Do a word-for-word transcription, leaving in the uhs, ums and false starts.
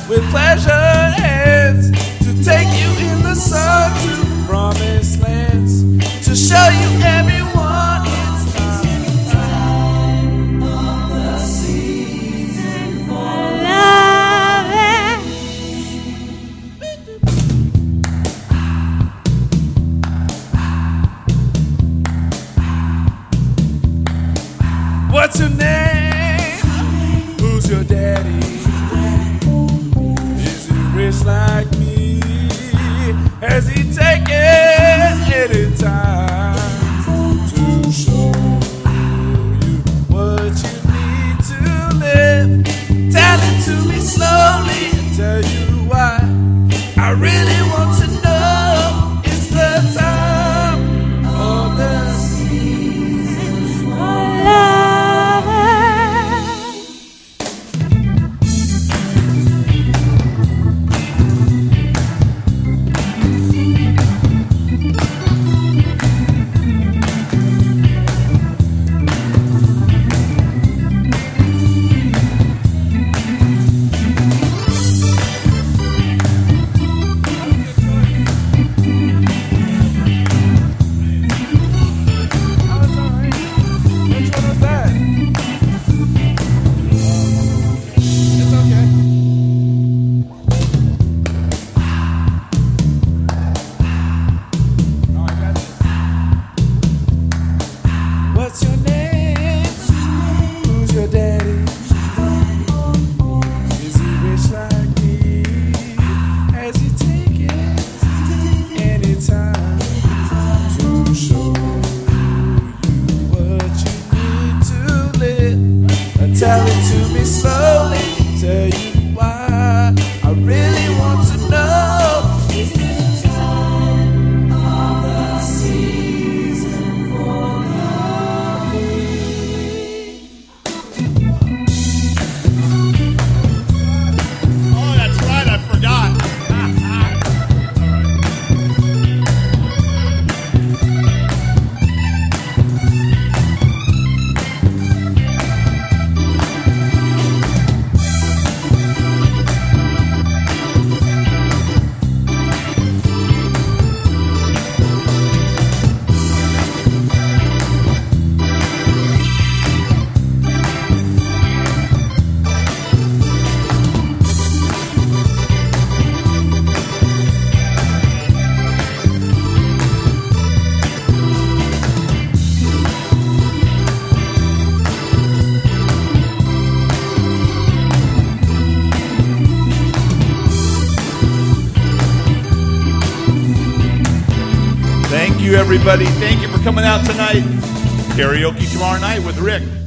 with pleasure hands to take you in the sun to promised lands, to show you everyone it's time of the season for loving. What's your name? Who's your daddy? Is he rich like me? Has he taken any time to show you what you need to live? Tell it to me slowly and tell you why. I really want to know. It's the time of the season for loving. What's your name? Who's your daddy? Is he rich like me? Has he taken any time to show you what you need to live? Tell it to me slowly, tell you why. I really want to know. It's the time of the season for Oh, that's right, I forgot. Thank you, everybody. Thank you for coming out tonight. Karaoke tomorrow night with Rick.